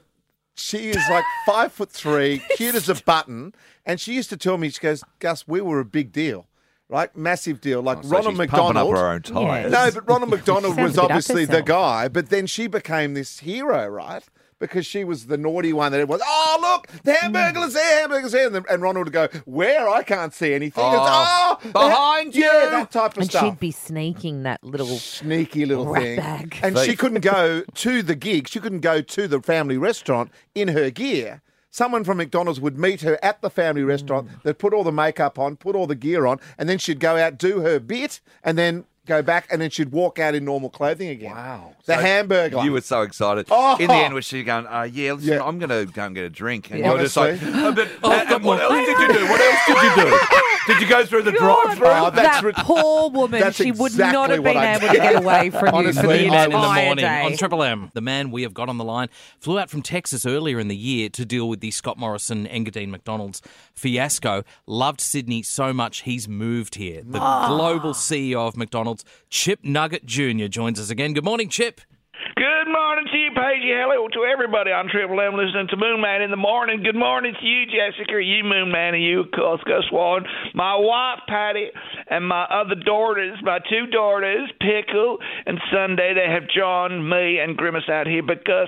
she is like 5'3", cute as a button. And she used to tell me, she goes, Gus, we were a big deal. Right? Massive deal. Like
so
Ronald
she's pumping
McDonald.
up her own tyres.
No, but Ronald McDonald
Sounds
was
a bit up
obviously the
herself.
guy. But then she became this hero, right? Because she was the naughty one that everyone, oh, look, the Hamburglar's there, And Ronald would go, where? I can't see anything.
Oh,
It's,
behind you.
Yeah, that type of
And
stuff.
she'd be sneaking that little...
Sneaky little
rat
thing.
bag.
And
Thief.
she couldn't go to the gig. She couldn't go to the family restaurant in her gear. Someone from McDonald's would meet her at the family restaurant. They'd put all the makeup on, put all the gear on, and then she'd go out, do her bit, and then go back, and then she'd walk out in normal clothing again.
Wow.
The
So
Hamburglar.
You were so excited.
Oh.
In the end, was she going, listen, I'm going to go and get a drink. And you're just like,
Honestly.
what else did you do? What else did you do? Did you go through the drive-thru?
Oh, that's
that poor woman,
that's
she would
exactly
not have
what
been
I
able
did.
to get away from you for
Honestly,
the
I
In the
entire
morning
day.
on Triple M. The man we have got on the line flew out from Texas earlier in the year to deal with the Scott Morrison Engadine McDonald's fiasco. Loved Sydney so much he's moved here. The global CEO of McDonald's, Chip Nugget Jr. joins us again. Good morning, Chip.
Good morning to you, Paige. Hello to everybody on Triple M listening to Moon Man in the morning. Good morning to you, Jessica, you Moon Man, and you, of course, Gus Warren, my wife, Patty, and my other daughters, my two daughters, Pickle and Sunday. They have John, me, and Grimace out here. But, Gus,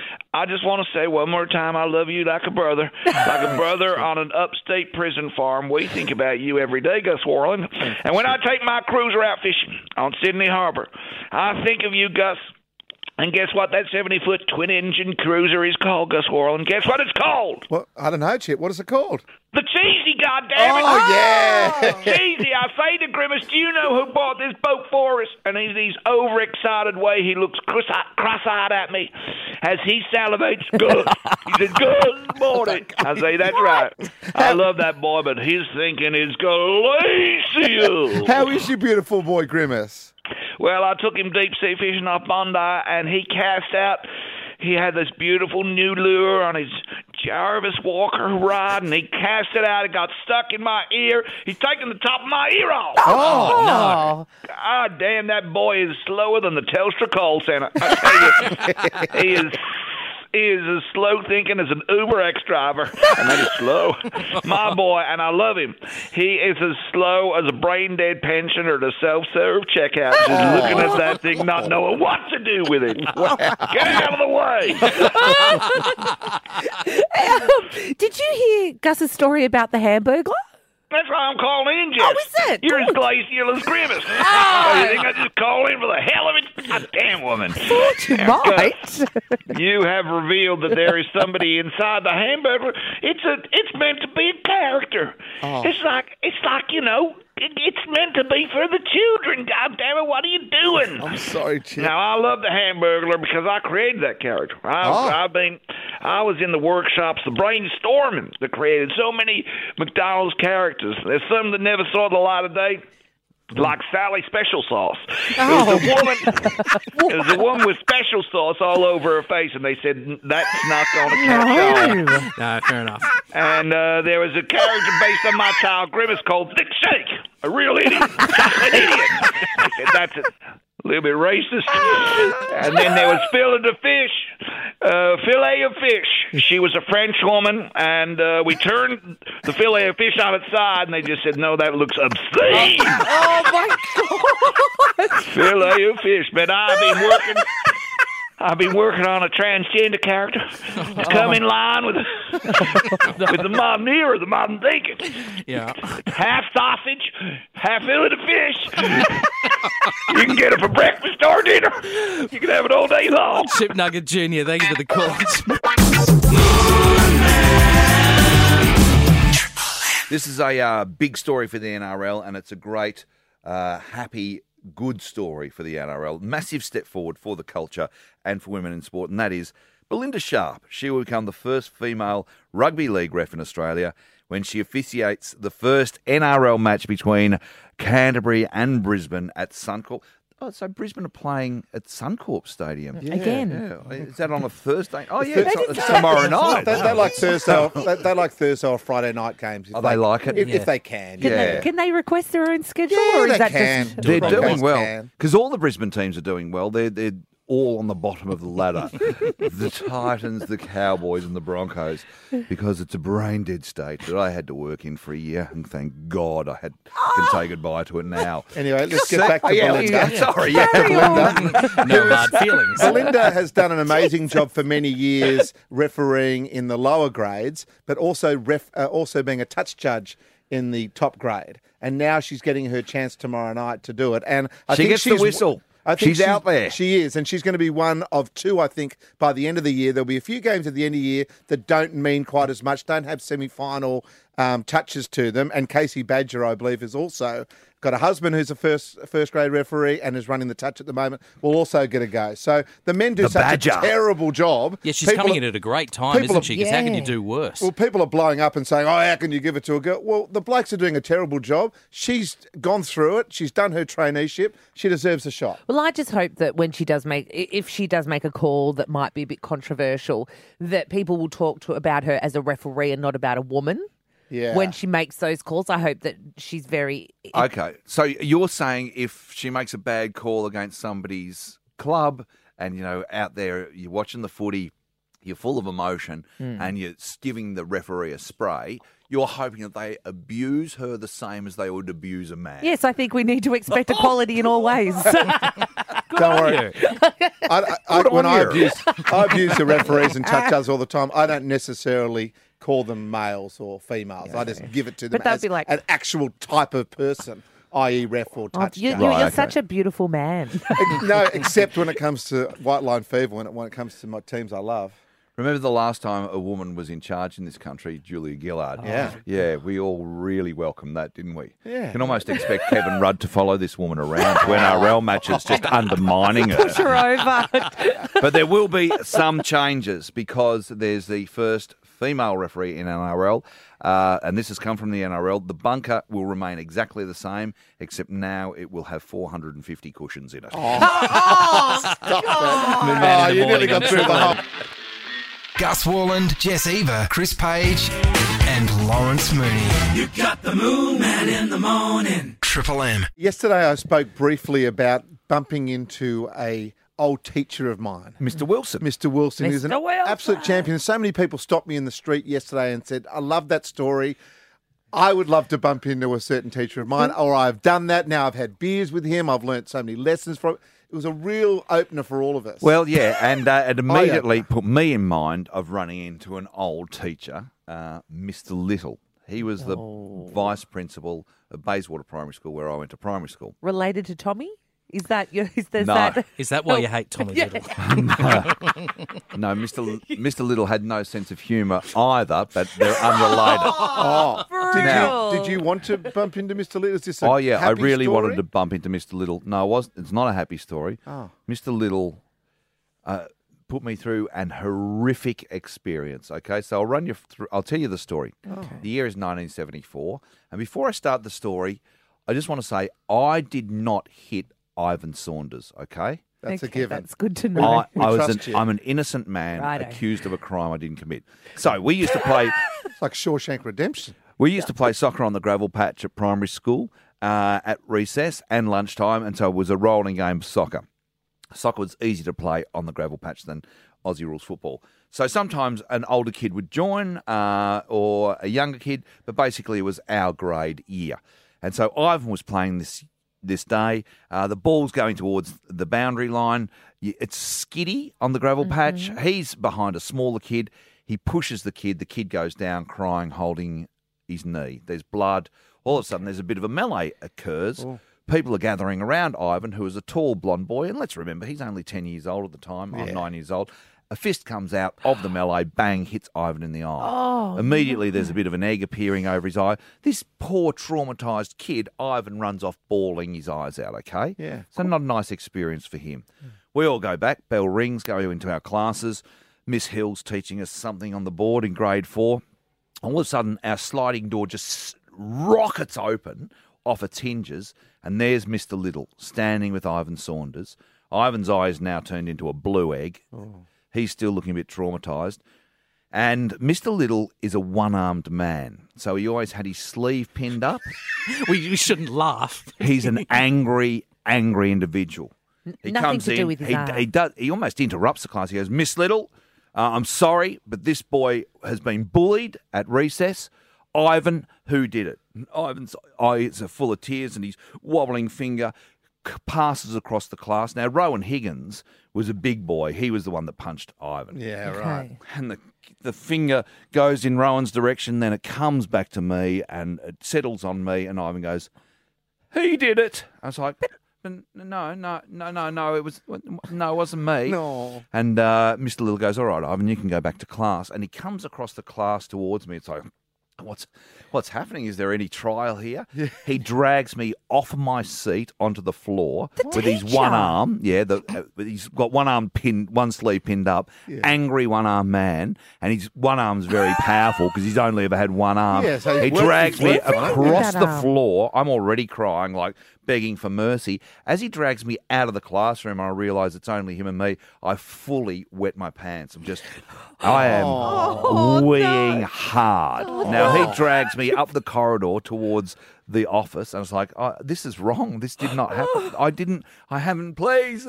I just want to say one more time, I love you like a brother. Like a brother on an upstate prison farm. We think about you every day, Gus Warren. And when I take my cruiser out fishing on Sydney Harbor, I think of you, Gus. And guess what that 70-foot twin-engine cruiser is called, Gus Warren? Guess what it's called?
Well, I don't know, Chip. What is it called?
The Cheesy, goddammit!
Oh, yeah.
Cheesy, I say to Grimace, do you know who bought this boat for us? And he's overexcited way. He looks cross-eyed at me as he salivates. Good. He said, good morning. I say, that's right. I love that boy, but his thinking is glacial.
How is your beautiful boy, Grimace?
Well, I took him deep sea fishing off Bondi, and he cast out. He had this beautiful new lure on his Jarvis Walker rod, and he cast it out. It got stuck in my ear. He's taking the top of my ear off.
Oh,
no. God damn, that boy is slower than the Telstra call center. I tell you, he is as slow thinking as an UberX driver, and that is slow. My boy, and I love him. He is as slow as a brain-dead pensioner at a self-serve checkout, just looking at that thing, not knowing what to do with it. Get out of the way.
Did you hear Gus's story about the Hamburglar?
That's why I'm calling in, Jess.
Oh, is it?
You're as glacial as Grimace. Oh, you think I just call in for the hell of it? God damn, woman.
Thought you might.
You have revealed that there is somebody inside the Hamburglar. It's meant to be a character.
Oh.
It's like it's meant to be for the children. God damn it, what are you doing?
I'm sorry, Chip.
Now I love the Hamburglar because I created that character. I was in the workshops, the brainstorming that created so many McDonald's characters. There's some that never saw the light of day. Like Sally Special Sauce. It was a woman with special sauce all over her face, and they said, that's not going to catch on.
No, fair enough.
And there was a character based on my child Grimace called Thick Shake, a real idiot, chocolate idiot. I said, that's a little bit racist. And then there was Fillet of Fish, Filet of Fish. She was a French woman, and we turned the fillet of fish on its side, and they just said, no, that looks obscene.
Oh, my God.
Fillet of Fish. But I've been working on a transgender character to come in line with the modern era, the modern thinking.
Yeah.
Half sausage, half fillet of fish. You can get it for breakfast or dinner. You can have it all day long.
Chip Nugget Jr., thank you for the call.
This is a big story for the NRL, and it's a great, happy good story for the NRL. Massive step forward for the culture and for women in sport, and that is Belinda Sharp. She will become the first female rugby league ref in Australia when she officiates the first NRL match between Canterbury and Brisbane at Suncorp. Oh, so Brisbane are playing at Suncorp Stadium
Again.
Yeah. Is that on a Thursday? Oh yeah, it's tomorrow night.
They like Thursday. They like Thursday or Friday night games.
Oh, they like it
if they can.
Can they request their own schedule?
Yeah,
or is
they
that
can.
Just...
They're doing
Broncos
well
can.
because all the Brisbane teams are doing well. They're all on the bottom of the ladder. The Titans, the Cowboys, and the Broncos, because it's a brain dead state that I had to work in for a year, and thank God I can say goodbye to it now.
Anyway, let's get back to Belinda.
Sorry,
Belinda.
No hard feelings.
Belinda has done an amazing job for many years refereeing in the lower grades, but also being a touch judge in the top grade. And now she's getting her chance tomorrow night to do it. And I
She
think
gets the whistle.
I think
She's out there.
She is, and she's going to be one of two, I think, by the end of the year. There'll be a few games at the end of the year that don't mean quite as much, don't have semi-final touches to them. And Casey Badger, I believe, is also got a husband who's a first grade referee and is running the touch at the moment, will also get a go. So the men do such a terrible job.
Yeah, she's coming in at a great time, isn't she? Because how can you do worse?
Well, people are blowing up and saying, how can you give it to a girl? Well, the blokes are doing a terrible job. She's gone through it. She's done her traineeship. She deserves a shot.
Well, I just hope that when she does if she does make a call that might be a bit controversial, that people will talk about her as a referee and not about a woman.
Yeah.
When she makes those calls, I hope that she's very...
Okay, so you're saying if she makes a bad call against somebody's club and, out there you're watching the footy, you're full of emotion and you're giving the referee a spray, you're hoping that they abuse her the same as they would abuse a man.
Yes, I think we need to expect equality in all ways.
Don't worry. I abuse the referees and touch us all the time. I don't necessarily call them males or females. I just give it to them as an actual type of person, i.e. ref or touch.
You're such a beautiful man.
No, except when it comes to White Line Fever, when it comes to my teams I love.
Remember the last time a woman was in charge in this country, Julia Gillard?
Yeah.
Yeah, we all really welcomed that, didn't we?
Yeah.
You can almost expect Kevin Rudd to follow this woman around to NRL matches, just undermining her.
Push her over.
But there will be some changes because there's the first female referee in NRL, and this has come from the NRL. The bunker will remain exactly the same, except now it will have 450 cushions in it.
Stop that. You nearly got through the whole...
Gus Worland, Jess Eva, Chris Page, and Lawrence Mooney.
You got the Moon Man in the morning.
Triple M.
Yesterday I spoke briefly about bumping into a old teacher of mine.
Mr. Wilson.
Mr. Wilson is an
Mr. Wilson.
absolute champion. So many people stopped me in the street yesterday and said, I love that story. I would love to bump into a certain teacher of mine, or I've done that. Now I've had beers with him. I've learnt so many lessons from it. It was a real opener for all of us.
Well, yeah, and it immediately put me in mind of running into an old teacher, Mr. Little. He was the vice principal of Bayswater Primary School, where I went to primary school.
Related to Tommy? Is that your? Is
No.
that?
Is that why you hate Tommy Little?
No, Mr. Little had no sense of humour either, but they're unrelated.
Did you want to bump into Mr. Little? Is this a
I
happy
really
story?
wanted to bump into Mr. Little. No, it's not a happy story.
Oh.
Mr. Little put me through an horrific experience. Okay, so I'll tell you the story.
Okay.
The year is 1974, and before I start the story, I just want to say I did not hit Ivan Saunders. Okay.
That's a given.
That's good to know.
I'm an innocent man accused of a crime I didn't commit. So we used to play.
It's like Shawshank Redemption.
We used to play soccer on the gravel patch at primary school at recess and lunchtime, and so it was a rolling game of soccer. Soccer was easier to play on the gravel patch than Aussie rules football. So sometimes an older kid would join or a younger kid, but basically it was our grade year. And so Ivan was playing this day. The ball's going towards the boundary line. It's skiddy on the gravel patch. He's behind a smaller kid. He pushes the kid. The kid goes down crying, holding his knee. There's blood. All of a sudden, there's a bit of a melee occurs.
Oh.
People are gathering around Ivan, who is a tall blonde boy. And let's remember, he's only 10 years old at the time. I'm 9 years old. A fist comes out of the melee, bang, hits Ivan in the eye.
Oh,
Immediately there's a bit of an egg appearing over his eye. This poor traumatised kid, Ivan, runs off bawling his eyes out, okay?
Yeah.
So not a nice experience for him. We all go back, bell rings, go into our classes. Miss Hill's teaching us something on the board in grade 4. All of a sudden, our sliding door just rockets open off its hinges, and there's Mr. Little standing with Ivan Saunders. Ivan's eye is now turned into a blue egg.
Oh.
He's still looking a bit traumatised. And Mr. Little is a one-armed man, so he always had his sleeve pinned up.
We shouldn't laugh.
He's an angry individual. He
Nothing
comes
to
in,
do with his arm.
he almost interrupts the class. He goes, Miss Little, I'm sorry, but this boy has been bullied at recess. Ivan, who did it? Ivan's eyes are full of tears and his wobbling finger passes across the class. Now, Rowan Higgins was a big boy. He was the one that punched Ivan.
Yeah, right.
And the finger goes in Rowan's direction, then it comes back to me and it settles on me, and Ivan goes, he did it. I was like, no, it wasn't me.
No.
And Mr. Little goes, all right, Ivan, you can go back to class. And he comes across the class towards me. It's like, what's happening? Is there any trial here? Yeah. He drags me off my seat onto the floor with his one arm. Yeah, he's got one arm pinned, one sleeve pinned up. Yeah. Angry one-armed man, and his one arm's very powerful because he's only ever had one arm.
Yeah, so
he drags me across the floor. I'm already crying, like begging for mercy. As he drags me out of the classroom, I realise it's only him and me. I fully wet my pants. I am weeing hard. Now, he drags me up the corridor towards the office. I was like, this is wrong. This did not happen. I haven't, please.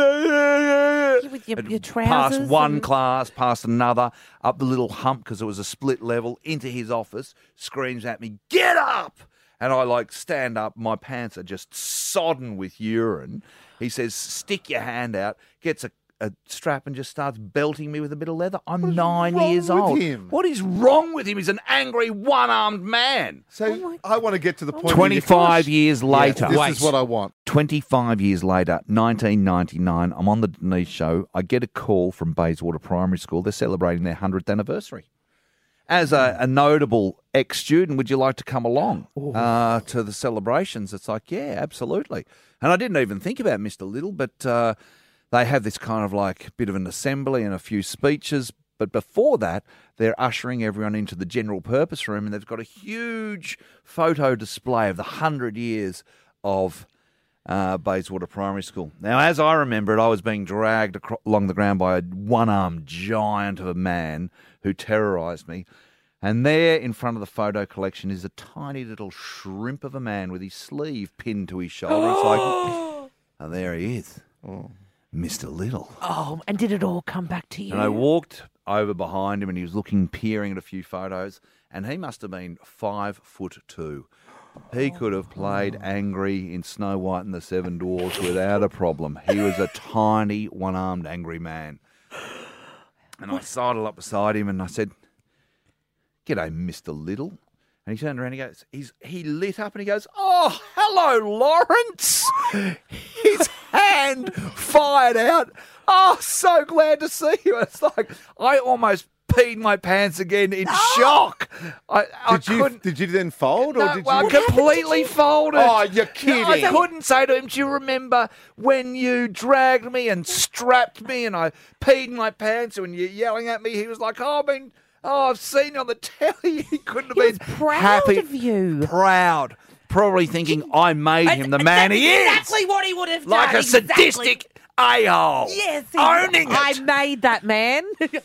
With your trousers.
Past one class, past another, up the little hump because it was a split level, into his office, screams at me, get up! And I stand up, my pants are just sodden with urine. He says, stick your hand out, gets a strap and just starts belting me with a bit of leather. I'm 9 years old. What is wrong with him? He's an angry, one-armed man.
So I want to get to the point.
25 years later.
This is what I want.
25 years later, 1999, I'm on the Denise Show. I get a call from Bayswater Primary School. They're celebrating their 100th anniversary. As a notable ex-student, would you like to come along to the celebrations? It's like, yeah, absolutely. And I didn't even think about Mr. Little, but they have this kind of bit of an assembly and a few speeches. But before that, they're ushering everyone into the general purpose room, and they've got a huge photo display of the 100 years of Bayswater Primary School. Now, as I remember it, I was being dragged along the ground by a one-armed giant of a man who terrorised me. And there in front of the photo collection is a tiny little shrimp of a man with his sleeve pinned to his shoulder. It's like, oh, there he is. Oh. Mr. Little.
Oh, and did it all come back to you?
And I walked over behind him and he was peering at a few photos, and he must have been 5'2". He could have played angry in Snow White and the Seven Dwarfs without a problem. He was a tiny, one-armed, angry man. And I sidled up beside him and I said, "G'day, Mr. Little." And he turned around and he goes, he lit up and he goes, "Oh, hello, Lawrence." His hand fired out. "Oh, so glad to see you." It's like, I almost peed my pants again in shock.
Did you then fold?
No,
or did you?
I completely folded.
Oh, you're kidding.
No, I couldn't say to him, "Do you remember when you dragged me and strapped me and I peed my pants and you're yelling at me?" He was like, I've seen you on the telly." He couldn't have been
proud
happy.
of you.
Proud. Probably thinking I made him the man he is.
Exactly what he would have done.
Like a sadistic a-hole.
Yes.
Owning it.
I made that man.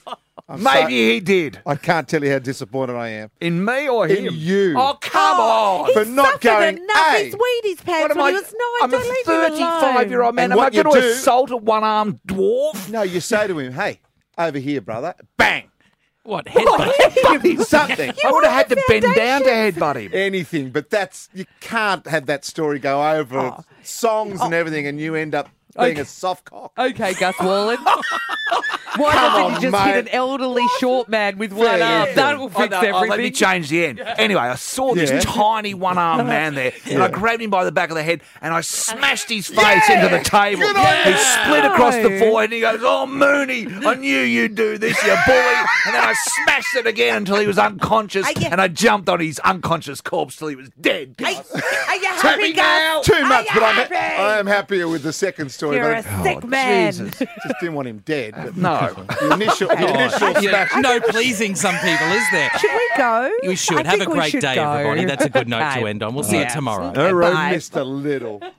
Maybe he did.
I can't tell you how disappointed I am.
In me or him?
In you.
Oh, come on.
For not going,
enough.
hey.
He's weed his pants when he was 9.
I'm a 35-year-old man.
And
Am I
what you
going to
do-
assault a one-armed dwarf?
No, you say to him, "Hey, over here, brother."
Bang.
What, headbutt?
Give him something.
I would have had to bend down to headbutt him.
Anything, but you can't have that story go over songs and everything, and you end up being a soft cock.
Okay, Gus Wallen. Why
Come
doesn't
on,
he just
mate.
hit an elderly short man with one
Fair
arm?
enough.
That will fix everything.
Let me change the end. Anyway, I saw this tiny one-armed man there, and I grabbed him by the back of the head, and I smashed his face into the table.
Good on
He
you.
split across the forehead, and he goes, "Oh, Mooney, I knew you'd do this, you bully." And then I smashed it again until he was unconscious, and I jumped on his unconscious corpse till he was dead.
Are you happy, Gus?
Too much,
Are you
but
happy?
I am happier with the second story.
You're
but
a sick man.
Jesus. Just didn't want him dead. But
No.
The initial smash.
No pleasing some people, is there?
Should we go?
We should.
I
Have a
think we
great
should
day,
go.
everybody. That's a good note
Okay.
to end on. We'll see you tomorrow.
All right,
Bye.
Mr. Little.